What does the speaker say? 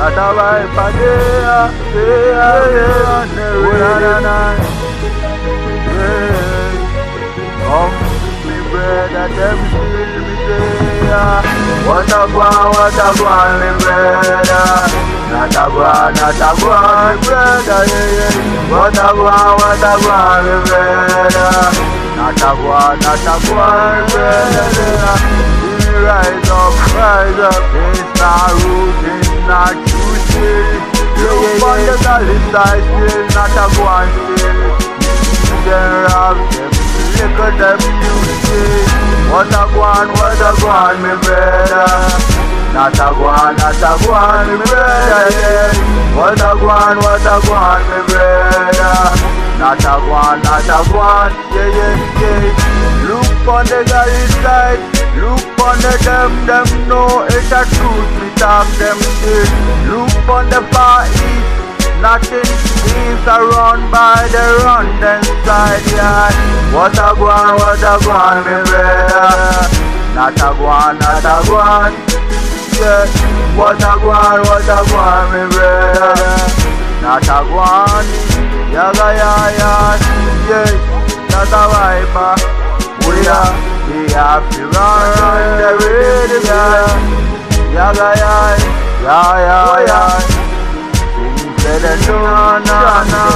Not a wife a day, come me brother, them still me say, what a one, me brother. Not a one, me brother, what a one, me brother. Not a one, me brother. Rise up, it's not rude, it's not true still. Look on the galley side still, not a one still. Them rob them, look at them music. What a one, me brother. Not a one, me brother, yeah. What a one, me brother. Not a one, yeah. Look on the galley side, look on the them know it's a truth, we talk them still. Look on the far east, nothing is around by the run them side yard. What a one, me brother. Not a one, yeah. What a one, me brother. Not a one, yaga yeah. Not a wiper, we have to run the radio. Yaga yeah. Things that no.